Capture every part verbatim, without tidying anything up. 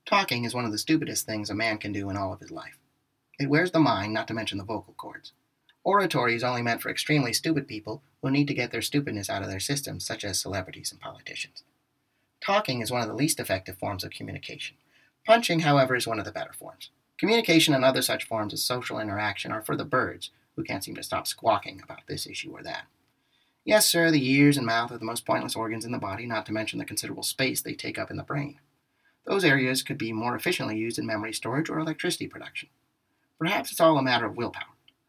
Talking is one of the stupidest things a man can do in all of his life. It wears the mind, not to mention the vocal cords. Oratory is only meant for extremely stupid people who need to get their stupidness out of their systems, such as celebrities and politicians. Talking is one of the least effective forms of communication. Punching, however, is one of the better forms. Communication and other such forms of social interaction are for the birds, who can't seem to stop squawking about this issue or that. Yes, sir, the ears and mouth are the most pointless organs in the body, not to mention the considerable space they take up in the brain. Those areas could be more efficiently used in memory storage or electricity production. Perhaps it's all a matter of willpower.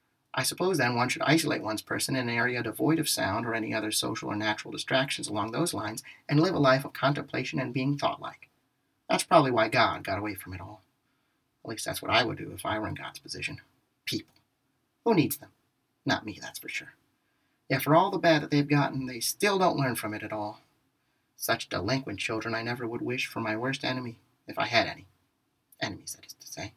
I suppose then one should isolate one's person in an area devoid of sound or any other social or natural distractions along those lines and live a life of contemplation and being thought-like. That's probably why God got away from it all. At least that's what I would do if I were in God's position. People. Who needs them? Not me, that's for sure. Yet for all the bad that they've gotten, they still don't learn from it at all. Such delinquent children I never would wish for my worst enemy, if I had any. Enemies, that is to say.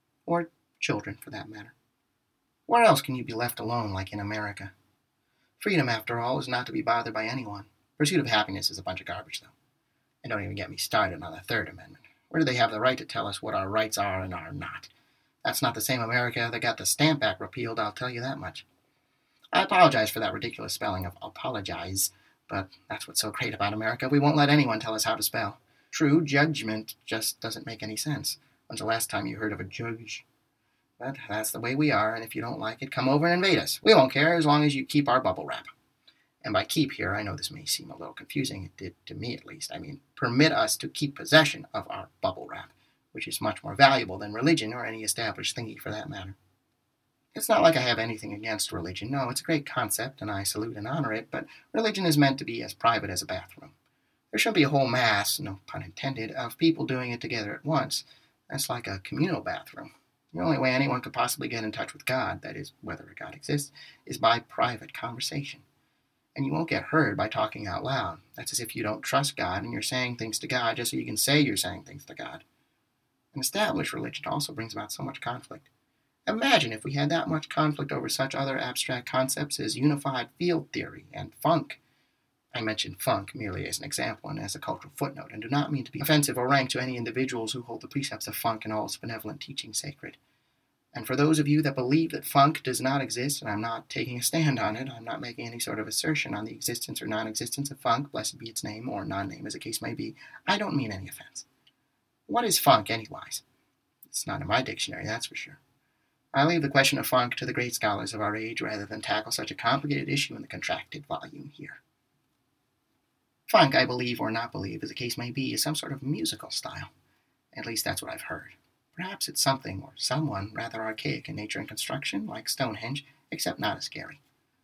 Or children, for that matter. Where else can you be left alone like in America? Freedom, after all, is not to be bothered by anyone. Pursuit of happiness is a bunch of garbage, though. And don't even get me started on the Third Amendment. Where do they have the right to tell us what our rights are and are not? That's not the same America that got the Stamp Act repealed, I'll tell you that much. I apologize for that ridiculous spelling of apologize, but that's what's so great about America. We won't let anyone tell us how to spell. True, judgment just doesn't make any sense. When's the last time you heard of a judge? But that's the way we are, and if you don't like it, come over and invade us. We won't care as long as you keep our bubble wrap. And by keep here, I know this may seem a little confusing. It did to me, at least. I mean, permit us to keep possession of our bubble wrap, which is much more valuable than religion or any established thingy for that matter. It's not like I have anything against religion. No, it's a great concept, and I salute and honor it, but religion is meant to be as private as a bathroom. There shouldn't be a whole mass, no pun intended, of people doing it together at once. That's like a communal bathroom. The only way anyone could possibly get in touch with God, that is, whether a God exists, is by private conversation. And you won't get heard by talking out loud. That's as if you don't trust God and you're saying things to God just so you can say you're saying things to God. An established religion also brings about so much conflict. Imagine if we had that much conflict over such other abstract concepts as unified field theory and funk. I mention funk merely as an example and as a cultural footnote, and do not mean to be offensive or rank to any individuals who hold the precepts of funk and all its benevolent teaching sacred. And for those of you that believe that funk does not exist, and I'm not taking a stand on it, I'm not making any sort of assertion on the existence or non-existence of funk, blessed be its name or non-name as the case may be, I don't mean any offense. What is funk, anyways? It's not in my dictionary, that's for sure. I leave the question of funk to the great scholars of our age rather than tackle such a complicated issue in the contracted volume here. Funk, I believe or not believe, as the case may be, is some sort of musical style. At least that's what I've heard. Perhaps it's something or someone rather archaic in nature and construction, like Stonehenge, except not as scary.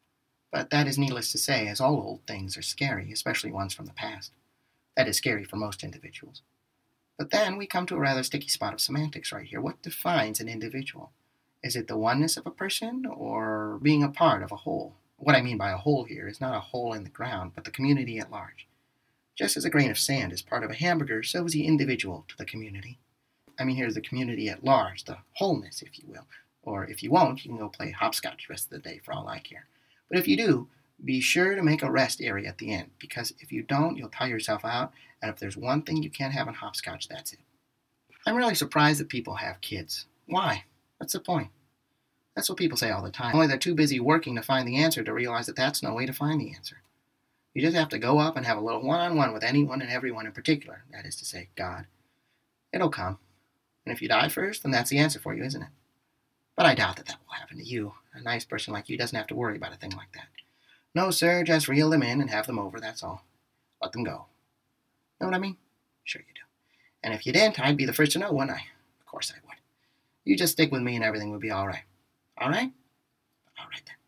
But that is needless to say, as all old things are scary, especially ones from the past. That is scary for most individuals. But then we come to a rather sticky spot of semantics right here. What defines an individual? Is it the oneness of a person, or being a part of a whole? What I mean by a whole here is not a hole in the ground, but the community at large. Just as a grain of sand is part of a hamburger, so is the individual to the community. I mean, here's the community at large, the wholeness, if you will. Or if you won't, you can go play hopscotch the rest of the day for all I care. But if you do, be sure to make a rest area at the end, because if you don't, you'll tire yourself out, and if there's one thing you can't have in hopscotch, that's it. I'm really surprised that people have kids. Why? What's the point? That's what people say all the time. Only they're too busy working to find the answer to realize that that's no way to find the answer. You just have to go up and have a little one-on-one with anyone and everyone in particular, that is to say, God. It'll come. And if you die first, then that's the answer for you, isn't it? But I doubt that that will happen to you. A nice person like you doesn't have to worry about a thing like that. No, sir, just reel them in and have them over, that's all. Let them go. Know what I mean? Sure you do. And if you didn't, I'd be the first to know, wouldn't I? Of course I would. You just stick with me and everything will be all right. All right? All right then.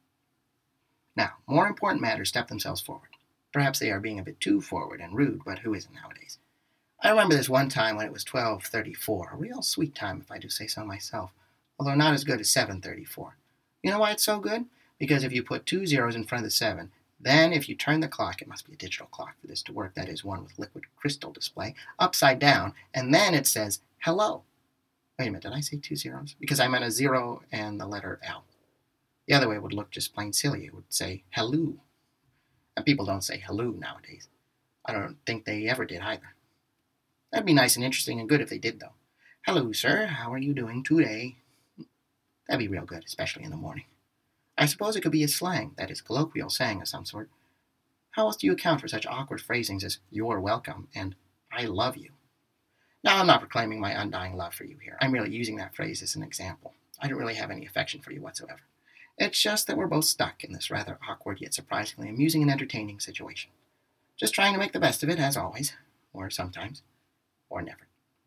Now, more important matters step themselves forward. Perhaps they are being a bit too forward and rude, but who isn't nowadays? I remember this one time when it was twelve thirty-four, a real sweet time if I do say so myself, although not as good as seven thirty-four. You know why it's so good? Because if you put two zeros in front of the seven, then if you turn the clock, it must be a digital clock for this to work, that is one with liquid crystal display, upside down, and then it says, hello. Wait a minute, did I say two zeros? Because I meant a zero and the letter L. The other way would look just plain silly. It would say, hello. And people don't say hello nowadays. I don't think they ever did either. That'd be nice and interesting and good if they did, though. Hello, sir. How are you doing today? That'd be real good, especially in the morning. I suppose it could be a slang, that is, colloquial saying of some sort. How else do you account for such awkward phrasings as "you're welcome" and "I love you"? Now, I'm not proclaiming my undying love for you here. I'm merely using that phrase as an example. I don't really have any affection for you whatsoever. It's just that we're both stuck in this rather awkward yet surprisingly amusing and entertaining situation. Just trying to make the best of it, as always. Or sometimes. Or never.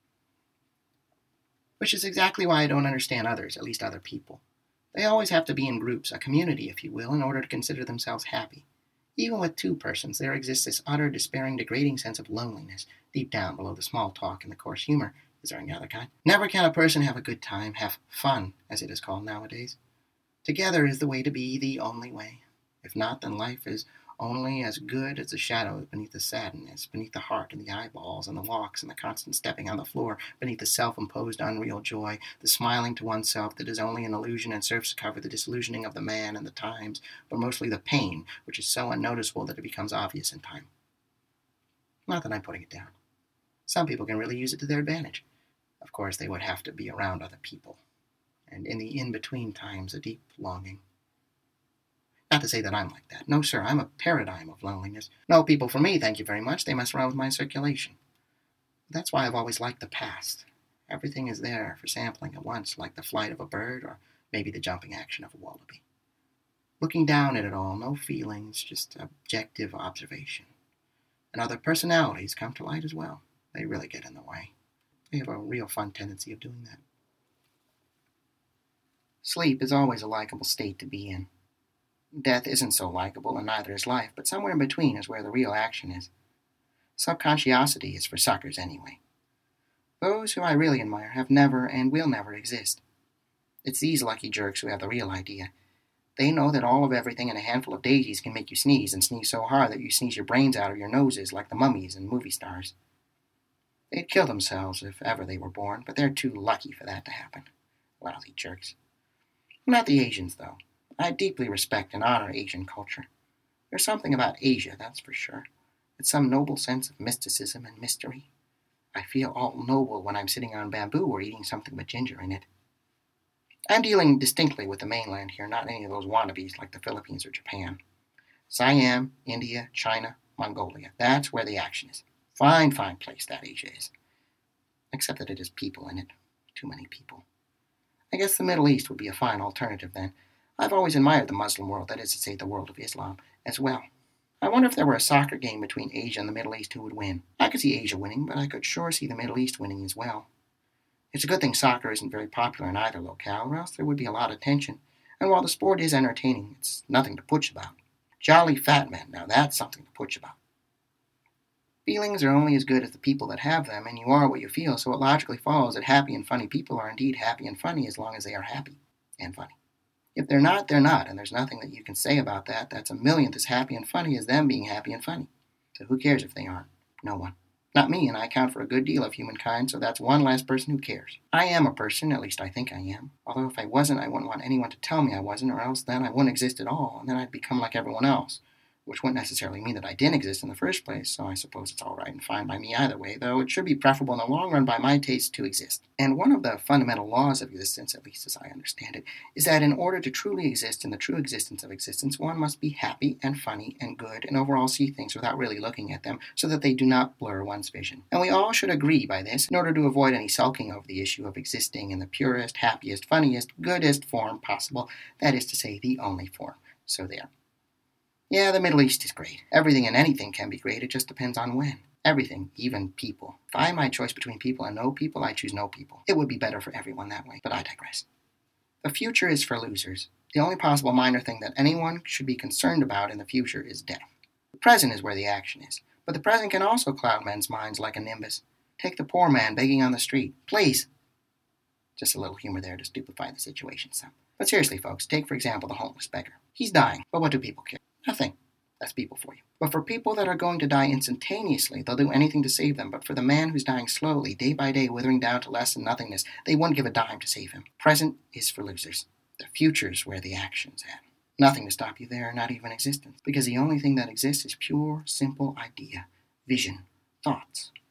Which is exactly why I don't understand others, at least other people. They always have to be in groups, a community, if you will, in order to consider themselves happy. Even with two persons, there exists this utter, despairing, degrading sense of loneliness deep down below the small talk and the coarse humor. Is there any other kind? Never can a person have a good time, have fun, as it is called nowadays. Together is the way to be, the only way. If not, then life is only as good as the shadows beneath the sadness, beneath the heart and the eyeballs and the walks and the constant stepping on the floor, beneath the self-imposed unreal joy, the smiling to oneself that is only an illusion and serves to cover the disillusioning of the man and the times, but mostly the pain, which is so unnoticeable that it becomes obvious in time. Not that I'm putting it down. Some people can really use it to their advantage. Of course, they would have to be around other people. And in the in-between times, a deep longing. Not to say that I'm like that. No, sir, I'm a paradigm of loneliness. No people for me, thank you very much. They mess around with my circulation. That's why I've always liked the past. Everything is there for sampling at once, like the flight of a bird or maybe the jumping action of a wallaby. Looking down at it all, no feelings, just objective observation. And other personalities come to light as well. They really get in the way. They have a real fun tendency of doing that. Sleep is always a likable state to be in. Death isn't so likable, and neither is life, but somewhere in between is where the real action is. Subconsciosity is for suckers anyway. Those who I really admire have never and will never exist. It's these lucky jerks who have the real idea. They know that all of everything and a handful of daisies can make you sneeze, and sneeze so hard that you sneeze your brains out of your noses like the mummies and movie stars. They'd kill themselves if ever they were born, but they're too lucky for that to happen. Lousy jerks. Not the Asians, though. I deeply respect and honor Asian culture. There's something about Asia, that's for sure. It's some noble sense of mysticism and mystery. I feel all noble when I'm sitting on bamboo or eating something with ginger in it. I'm dealing distinctly with the mainland here, not any of those wannabes like the Philippines or Japan. Siam, India, China, Mongolia. That's where the action is. Fine, fine place that Asia is. Except that it has people in it. Too many people. I guess the Middle East would be a fine alternative then. I've always admired the Muslim world, that is to say the world of Islam, as well. I wonder if there were a soccer game between Asia and the Middle East, who would win. I could see Asia winning, but I could sure see the Middle East winning as well. It's a good thing soccer isn't very popular in either locale, or else there would be a lot of tension. And while the sport is entertaining, it's nothing to putsch about. Jolly fat men, now that's something to putsch about. Feelings are only as good as the people that have them, and you are what you feel, so it logically follows that happy and funny people are indeed happy and funny as long as they are happy and funny. If they're not, they're not, and there's nothing that you can say about that that's a millionth as happy and funny as them being happy and funny. So who cares if they aren't? No one. Not me, and I account for a good deal of humankind, so that's one less person who cares. I am a person, at least I think I am. Although if I wasn't, I wouldn't want anyone to tell me I wasn't, or else then I wouldn't exist at all, and then I'd become like everyone else. Which wouldn't necessarily mean that I didn't exist in the first place, so I suppose it's all right and fine by me either way, though it should be preferable in the long run by my taste to exist. And one of the fundamental laws of existence, at least as I understand it, is that in order to truly exist in the true existence of existence, one must be happy and funny and good and overall see things without really looking at them so that they do not blur one's vision. And we all should agree by this in order to avoid any sulking over the issue of existing in the purest, happiest, funniest, goodest form possible, that is to say, the only form. So there. Yeah, the Middle East is great. Everything and anything can be great, it just depends on when. Everything, even people. If I had my choice between people and no people, I'd choose no people. It would be better for everyone that way, but I digress. The future is for losers. The only possible minor thing that anyone should be concerned about in the future is death. The present is where the action is, but the present can also cloud men's minds like a nimbus. Take the poor man begging on the street. Please! Just a little humor there to stupefy the situation some. But seriously, folks, take for example the homeless beggar. He's dying, but what do people care? Nothing. That's people for you. But for people that are going to die instantaneously, they'll do anything to save them. But for the man who's dying slowly, day by day, withering down to less than nothingness, they wouldn't give a dime to save him. Present is for losers. The future's where the action's at. Nothing to stop you there, not even existence. Because the only thing that exists is pure, simple idea, vision, thoughts.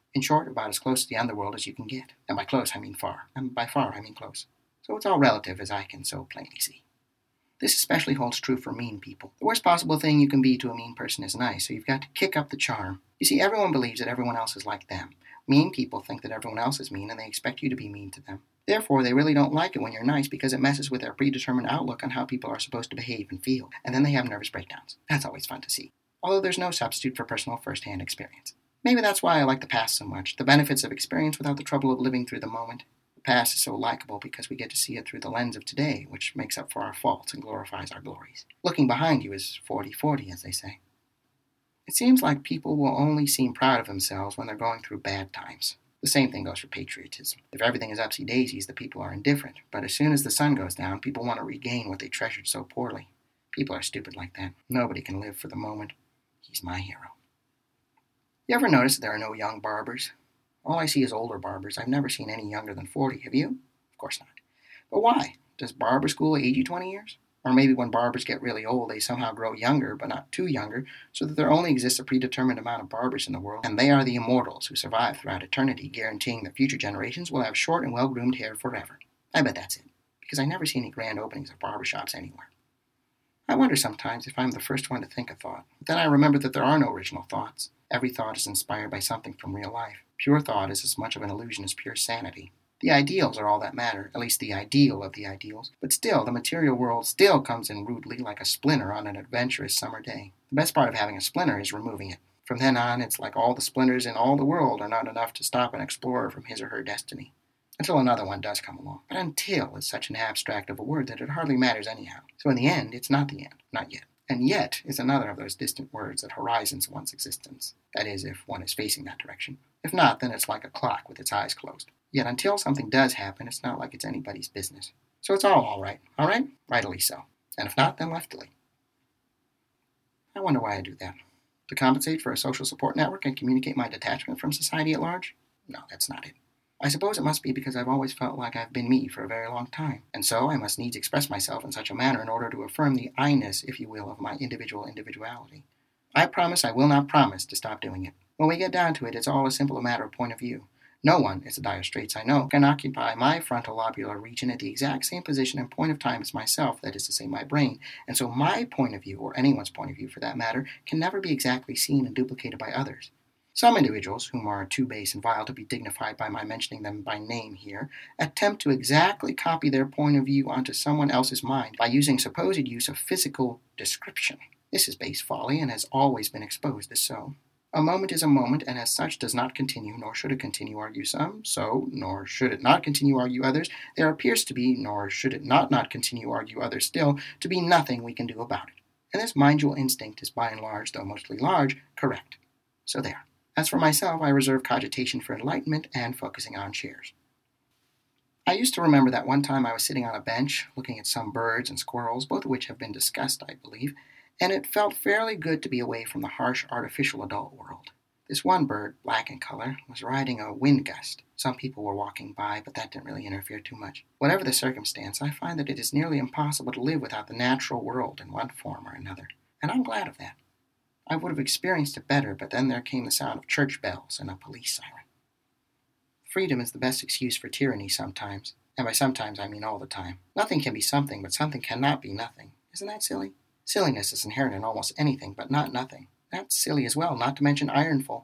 In short, about as close to the underworld as you can get. And by close, I mean far. And by far, I mean close. So it's all relative, as I can so plainly see. This especially holds true for mean people. The worst possible thing you can be to a mean person is nice, so you've got to kick up the charm. You see, everyone believes that everyone else is like them. Mean people think that everyone else is mean, and they expect you to be mean to them. Therefore, they really don't like it when you're nice because it messes with their predetermined outlook on how people are supposed to behave and feel, and then they have nervous breakdowns. That's always fun to see. Although there's no substitute for personal first-hand experience. Maybe that's why I like the past so much, the benefits of experience without the trouble of living through the moment. The past is so likable because we get to see it through the lens of today, which makes up for our faults and glorifies our glories. Looking behind you is forty forty, as they say. It seems like people will only seem proud of themselves when they're going through bad times. The same thing goes for patriotism. If everything is upsy-daisies, the people are indifferent. But as soon as the sun goes down, people want to regain what they treasured so poorly. People are stupid like that. Nobody can live for the moment. He's my hero. You ever notice there are no young barbers? All I see is older barbers. I've never seen any younger than forty. Have you? Of course not. But why? Does barber school age you twenty years? Or maybe when barbers get really old, they somehow grow younger, but not too younger, so that there only exists a predetermined amount of barbers in the world, and they are the immortals who survive throughout eternity, guaranteeing that future generations will have short and well-groomed hair forever. I bet that's it, because I never see any grand openings of barbershops anywhere. I wonder sometimes if I'm the first one to think a thought. But then I remember that there are no original thoughts. Every thought is inspired by something from real life. Pure thought is as much of an illusion as pure sanity. The ideals are all that matter, at least the ideal of the ideals. But still, the material world still comes in rudely like a splinter on an adventurous summer day. The best part of having a splinter is removing it. From then on, it's like all the splinters in all the world are not enough to stop an explorer from his or her destiny. Until another one does come along. But until is such an abstract of a word that it hardly matters anyhow. So in the end, it's not the end. Not yet. And yet is another of those distant words that horizons one's existence. That is, if one is facing that direction. If not, then it's like a clock with its eyes closed. Yet until something does happen, it's not like it's anybody's business. So it's all all right. All right? Rightly so. And if not, then leftily. I wonder why I do that. To compensate for a social support network and communicate my detachment from society at large? No, that's not it. I suppose it must be because I've always felt like I've been me for a very long time, and so I must needs express myself in such a manner in order to affirm the I-ness, if you will, of my individual individuality. I promise I will not promise to stop doing it. When we get down to it, it's all as simple a matter of point of view. No one, it's a dire straits I know, can occupy my frontal lobular region at the exact same position and point of time as myself, that is to say, my brain, and so my point of view, or anyone's point of view for that matter, can never be exactly seen and duplicated by others. Some individuals, whom are too base and vile to be dignified by my mentioning them by name here, attempt to exactly copy their point of view onto someone else's mind by using supposed use of physical description. This is base folly and has always been exposed as so. A moment is a moment, and as such does not continue, nor should it continue, argue some, so, nor should it not continue, argue others. There appears to be, nor should it not not continue, argue others still, to be nothing we can do about it. And this mindful instinct is by and large, though mostly large, correct. So there. As for myself, I reserve cogitation for enlightenment and focusing on shares. I used to remember that one time I was sitting on a bench, looking at some birds and squirrels, both of which have been discussed, I believe, and it felt fairly good to be away from the harsh, artificial adult world. This one bird, black in color, was riding a wind gust. Some people were walking by, but that didn't really interfere too much. Whatever the circumstance, I find that it is nearly impossible to live without the natural world in one form or another, and I'm glad of that. I would have experienced it better, but then there came the sound of church bells and a police siren. Freedom is the best excuse for tyranny sometimes, and by sometimes I mean all the time. Nothing can be something, but something cannot be nothing. Isn't that silly? Silliness is inherent in almost anything, but not nothing. That's silly as well, not to mention ironful.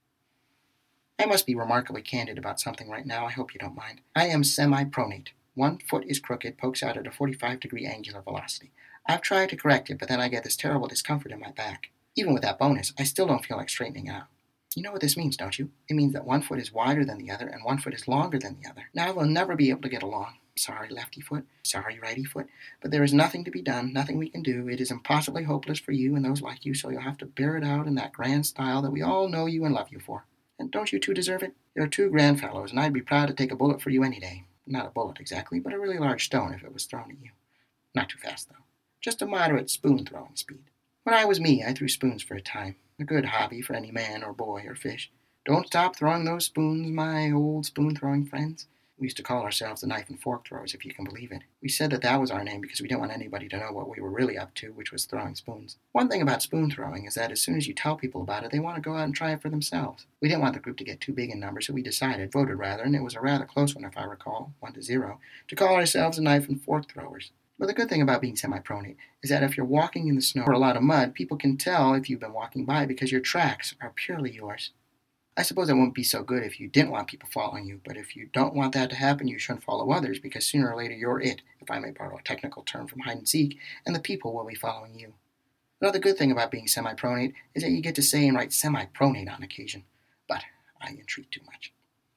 I must be remarkably candid about something right now, I hope you don't mind. I am semi-pronate. One foot is crooked, pokes out at a forty-five degree angular velocity. I've tried to correct it, but then I get this terrible discomfort in my back. Even with that bonus, I still don't feel like straightening it out. You know what this means, don't you? It means that one foot is wider than the other, and one foot is longer than the other. Now we'll never be able to get along. Sorry, lefty foot. Sorry, righty foot. But there is nothing to be done, nothing we can do. It is impossibly hopeless for you and those like you, so you'll have to bear it out in that grand style that we all know you and love you for. And don't you two deserve it? You're two grand fellows, and I'd be proud to take a bullet for you any day. Not a bullet exactly, but a really large stone if it was thrown at you. Not too fast, though. Just a moderate spoon-throwing speed. When I was me, I threw spoons for a time. A good hobby for any man or boy or fish. Don't stop throwing those spoons, my old spoon-throwing friends. We used to call ourselves the knife and fork throwers, if you can believe it. We said that that was our name because we didn't want anybody to know what we were really up to, which was throwing spoons. One thing about spoon throwing is that as soon as you tell people about it, they want to go out and try it for themselves. We didn't want the group to get too big in numbers, so we decided, voted rather, and it was a rather close one if I recall, one to zero, to call ourselves the knife and fork throwers. But the good thing about being semi-pronate is that if you're walking in the snow or a lot of mud, people can tell if you've been walking by because your tracks are purely yours. I suppose it wouldn't be so good if you didn't want people following you, but if you don't want that to happen, you shouldn't follow others, because sooner or later you're it, if I may borrow a technical term from hide and seek, and the people will be following you. Another good thing about being semi-pronate is that you get to say and write semi-pronate on occasion, but I entreat too much.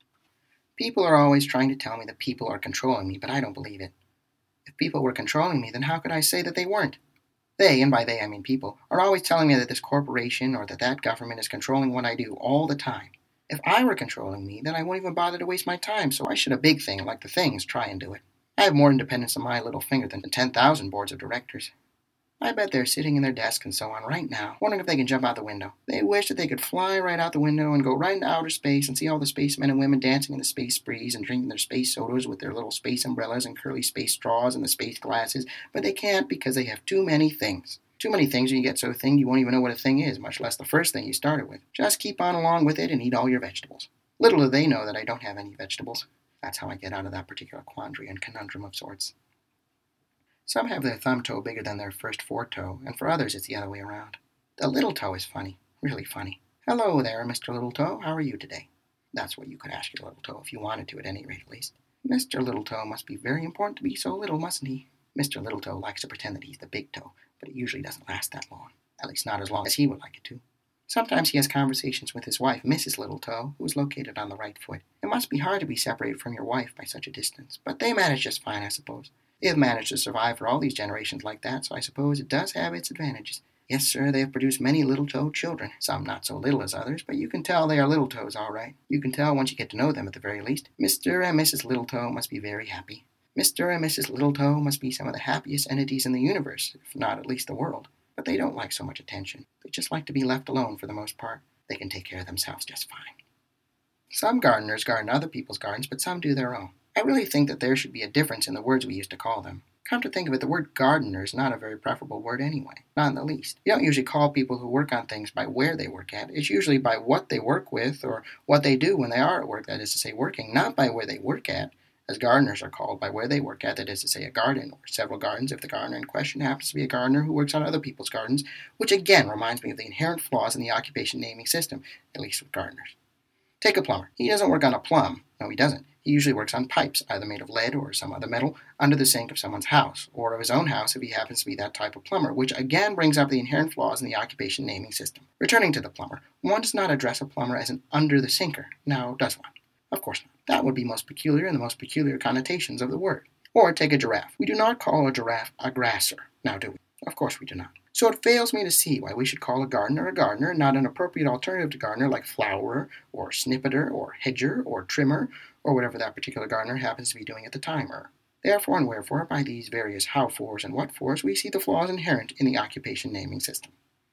People are always trying to tell me that people are controlling me, but I don't believe it. If people were controlling me, then how could I say that they weren't? They, and by they I mean people, are always telling me that this corporation or that that government is controlling what I do all the time. If I were controlling me, then I wouldn't even bother to waste my time, so why should a big thing like the things try and do it? I have more independence on my little finger than ten thousand boards of directors. I bet they're sitting in their desks and so on right now, wondering if they can jump out the window. They wish that they could fly right out the window and go right into outer space and see all the spacemen and women dancing in the space breeze and drinking their space sodas with their little space umbrellas and curly space straws and the space glasses, but they can't because they have too many things. Too many things, and you get so thin you won't even know what a thing is, much less the first thing you started with. Just keep on along with it and eat all your vegetables. Little do they know that I don't have any vegetables. That's how I get out of that particular quandary and conundrum of sorts. Some have their thumb toe bigger than their first foretoe, and for others it's the other way around. The little toe is funny, really funny. Hello there, Mister Little Toe, how are you today? That's what you could ask your little toe if you wanted to, at any rate at least. Mister Little Toe must be very important to be so little, mustn't he? Mister Little Toe likes to pretend that he's the big toe, but it usually doesn't last that long, at least not as long as he would like it to. Sometimes he has conversations with his wife, Missus Little Toe, who is located on the right foot. It must be hard to be separated from your wife by such a distance, but they manage just fine, I suppose. They have managed to survive for all these generations like that, so I suppose it does have its advantages. Yes, sir, they have produced many little toe children, some not so little as others, but you can tell they are little toes all right. You can tell once you get to know them at the very least. Mister and Missus Little Toe must be very happy. Mister and Missus Little Toe must be some of the happiest entities in the universe, if not at least the world. But they don't like so much attention. They just like to be left alone for the most part. They can take care of themselves just fine. Some gardeners garden other people's gardens, but some do their own. I really think that there should be a difference in the words we used to call them. Come to think of it, the word gardener is not a very preferable word anyway, not in the least. You don't usually call people who work on things by where they work at. It's usually by what they work with or what they do when they are at work, that is to say working, not by where they work at, as gardeners are called by where they work at, that is to say a garden or several gardens if the gardener in question happens to be a gardener who works on other people's gardens, which again reminds me of the inherent flaws in the occupation naming system, at least with gardeners. Take a plumber. He doesn't work on a plumb. No, he doesn't. He usually works on pipes, either made of lead or some other metal, under the sink of someone's house, or of his own house if he happens to be that type of plumber, which again brings up the inherent flaws in the occupation naming system. Returning to the plumber, one does not address a plumber as an under-the-sinker, now does one? Of course not. That would be most peculiar in the most peculiar connotations of the word. Or take a giraffe. We do not call a giraffe a grasser, now do we? Of course we do not. So it fails me to see why we should call a gardener a gardener, not an appropriate alternative to gardener like flowerer, or snippeter, or hedger, or trimmer, or whatever that particular gardener happens to be doing at the time. Or therefore and wherefore, by these various how-fors and what-fors, we see the flaws inherent in the occupation naming system.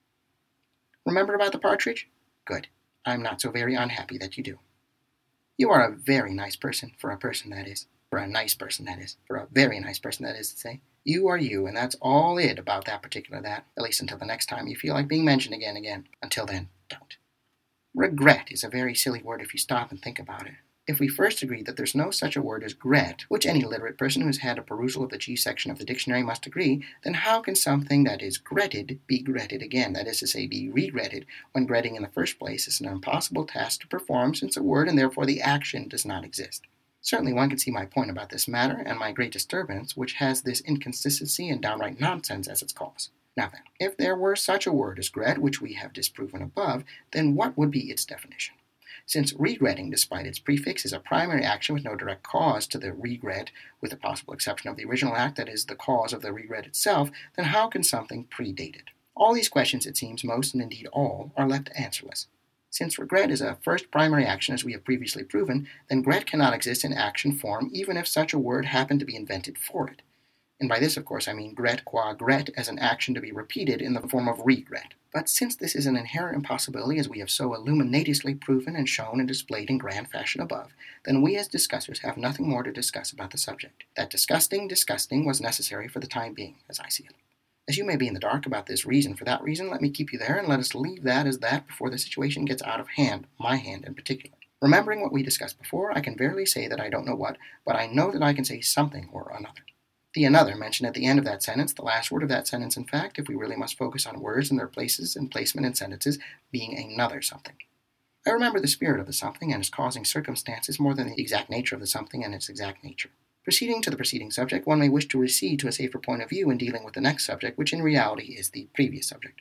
Remember about the partridge? Good. I'm not so very unhappy that you do. You are a very nice person, for a person that is. For a nice person, that is. For a very nice person, that is to say. You are you, and that's all it about that particular that, at least until the next time you feel like being mentioned again again. Until then, don't. Regret is a very silly word if you stop and think about it. If we first agree that there's no such a word as gret, which any literate person who has had a perusal of the G section of the dictionary must agree, then how can something that is gretted be gretted again, that is to say, be regretted, when gretting in the first place is an impossible task to perform, since a word and therefore the action does not exist? Certainly one can see my point about this matter, and my great disturbance, which has this inconsistency and downright nonsense as its cause. Now then, if there were such a word as gret, which we have disproven above, then what would be its definition? Since regretting, despite its prefix, is a primary action with no direct cause to the regret, with the possible exception of the original act that is the cause of the regret itself, then how can something predate it? All these questions, it seems, most and indeed all, are left answerless. Since regret is a first primary action, as we have previously proven, then gret cannot exist in action form even if such a word happened to be invented for it. And by this, of course, I mean gret qua gret as an action to be repeated in the form of regret. But since this is an inherent impossibility, as we have so illuminatiously proven and shown and displayed in grand fashion above, then we as discussers have nothing more to discuss about the subject. That disgusting, disgusting was necessary for the time being, as I see it. As you may be in the dark about this reason for that reason, let me keep you there, and let us leave that as that before the situation gets out of hand, my hand in particular. Remembering what we discussed before, I can verily say that I don't know what, but I know that I can say something or another. The another mentioned at the end of that sentence, the last word of that sentence, in fact, if we really must focus on words and their places and placement in sentences, being another something. I remember the spirit of the something and its causing circumstances more than the exact nature of the something and its exact nature. Proceeding to the preceding subject, one may wish to recede to a safer point of view in dealing with the next subject, which in reality is the previous subject.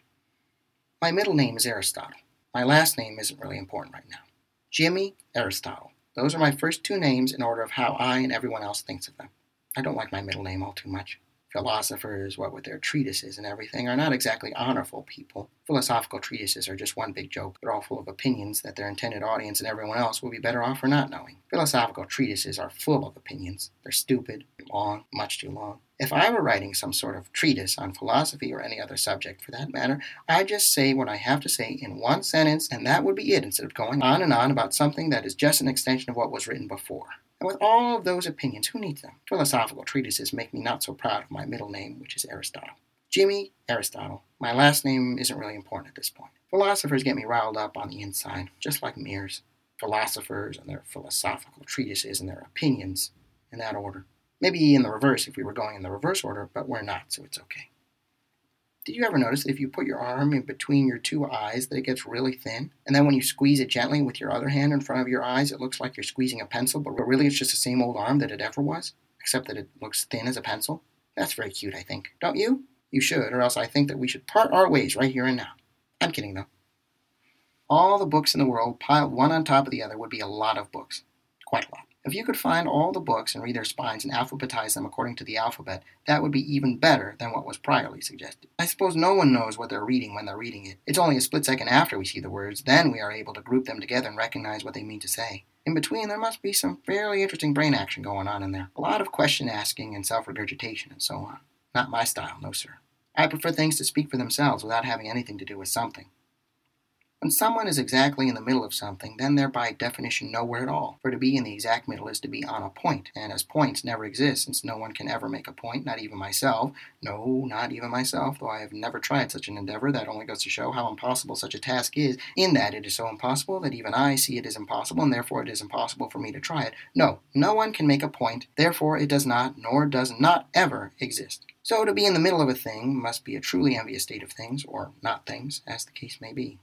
My middle name is Aristotle. My last name isn't really important right now. Jimmy Aristotle. Those are my first two names in order of how I and everyone else thinks of them. I don't like my middle name all too much. Philosophers, what with their treatises and everything, are not exactly honorful people. Philosophical treatises are just one big joke. They're all full of opinions that their intended audience and everyone else will be better off for not knowing. Philosophical treatises are full of opinions. They're stupid, long, much too long. If I were writing some sort of treatise on philosophy or any other subject for that matter, I'd just say what I have to say in one sentence, and that would be it, instead of going on and on about something that is just an extension of what was written before. And with all of those opinions, who needs them? Philosophical treatises make me not so proud of my middle name, which is Aristotle. Jimmy Aristotle. My last name isn't really important at this point. Philosophers get me riled up on the inside, just like mirrors. Philosophers and their philosophical treatises and their opinions, in that order. Maybe in the reverse if we were going in the reverse order, but we're not, so it's okay. Did you ever notice that if you put your arm in between your two eyes that it gets really thin? And then when you squeeze it gently with your other hand in front of your eyes, it looks like you're squeezing a pencil, but really it's just the same old arm that it ever was, except that it looks thin as a pencil? That's very cute, I think. Don't you? You should, or else I think that we should part our ways right here and now. I'm kidding, though. All the books in the world piled one on top of the other would be a lot of books. Quite a lot. If you could find all the books and read their spines and alphabetize them according to the alphabet, that would be even better than what was priorly suggested. I suppose no one knows what they're reading when they're reading it. It's only a split second after we see the words, then we are able to group them together and recognize what they mean to say. In between, there must be some fairly interesting brain action going on in there. A lot of question asking and self-regurgitation and so on. Not my style, no sir. I prefer things to speak for themselves without having anything to do with something. When someone is exactly in the middle of something, then they're by definition nowhere at all. For to be in the exact middle is to be on a point, and as points never exist, since no one can ever make a point, not even myself. No, not even myself, though I have never tried such an endeavor. That only goes to show how impossible such a task is, in that it is so impossible that even I see it as impossible, and therefore it is impossible for me to try it. No, no one can make a point, therefore it does not, nor does not ever exist. So to be in the middle of a thing must be a truly envious state of things, or not things, as the case may be.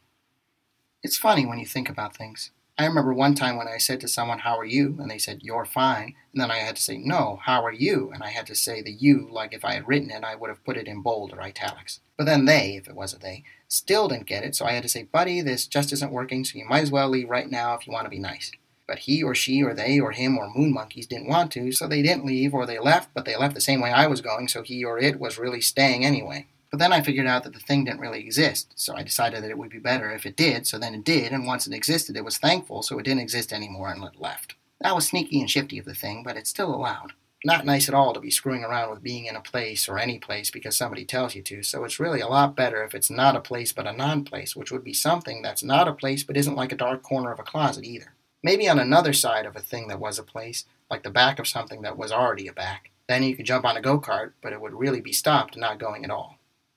It's funny when you think about things. I remember one time when I said to someone, "How are you?" and they said, "You're fine." And then I had to say, "No, how are you?" And I had to say the you, like if I had written it, I would have put it in bold or italics. But then they, if it was a they, still didn't get it, so I had to say, "Buddy, this just isn't working, so you might as well leave right now if you want to be nice." But he or she or they or him or moon monkeys didn't want to, so they didn't leave, or they left, but they left the same way I was going, so he or it was really staying anyway. But then I figured out that the thing didn't really exist, so I decided that it would be better if it did, so then it did, and once it existed, it was thankful, so it didn't exist anymore and it left. That was sneaky and shifty of the thing, but it's still allowed. Not nice at all to be screwing around with being in a place or any place because somebody tells you to, so it's really a lot better if it's not a place but a non-place, which would be something that's not a place but isn't like a dark corner of a closet either. Maybe on another side of a thing that was a place, like the back of something that was already a back. Then you could jump on a go-kart, but it would really be stopped and not going at all.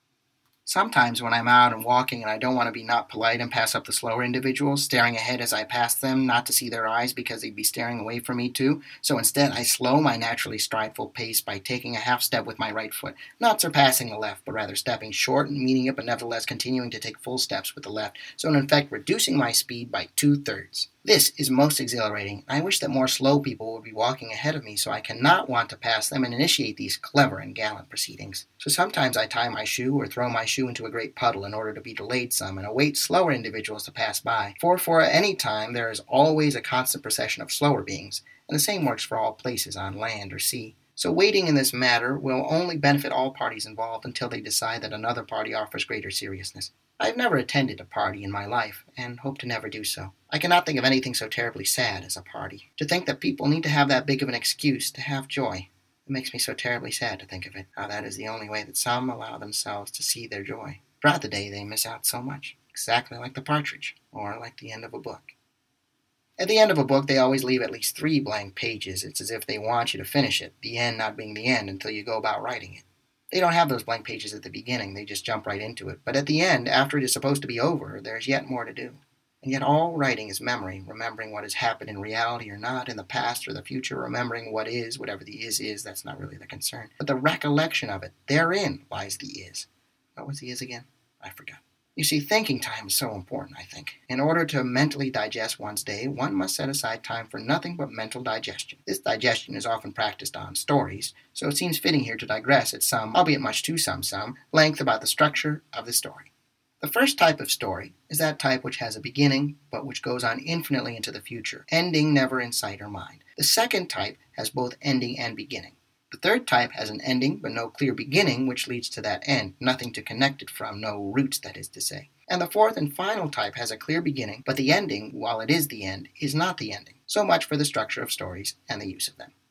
Sometimes when I'm out and walking and I don't want to be not polite and pass up the slower individuals, staring ahead as I pass them, not to see their eyes because they'd be staring away from me too, so instead I slow my naturally strideful pace by taking a half step with my right foot, not surpassing the left, but rather stepping short and meeting it, but nevertheless continuing to take full steps with the left, so in effect reducing my speed by two-thirds. This is most exhilarating. I wish that more slow people would be walking ahead of me so I cannot want to pass them and initiate these clever and gallant proceedings. So sometimes I tie my shoe or throw my shoe into a great puddle in order to be delayed some and await slower individuals to pass by. For for any time there is always a constant procession of slower beings, and the same works for all places on land or sea. So waiting in this matter will only benefit all parties involved until they decide that another party offers greater seriousness. I have never attended a party in my life, and hope to never do so. I cannot think of anything so terribly sad as a party. To think that people need to have that big of an excuse to have joy. It makes me so terribly sad to think of it, how that is the only way that some allow themselves to see their joy. Throughout the day they miss out so much, exactly like the partridge, or like the end of a book. At the end of a book, they always leave at least three blank pages. It's as if they want you to finish it, the end not being the end until you go about writing it. They don't have those blank pages at the beginning, they just jump right into it. But at the end, after it is supposed to be over, there's yet more to do. And yet all writing is memory, remembering what has happened in reality or not, in the past or the future, remembering what is, whatever the is is, that's not really the concern. But the recollection of it, therein lies the is. What was the is again? I forgot. You see, thinking time is so important, I think. In order to mentally digest one's day, one must set aside time for nothing but mental digestion. This digestion is often practiced on stories, so it seems fitting here to digress at some, albeit much too some, some, length about the structure of the story. The first type of story is that type which has a beginning, but which goes on infinitely into the future, ending never in sight or mind. The second type has both ending and beginning. The third type has an ending, but no clear beginning, which leads to that end, nothing to connect it from, no roots, that is to say. And the fourth and final type has a clear beginning, but the ending, while it is the end, is not the ending. So much for the structure of stories and the use of them.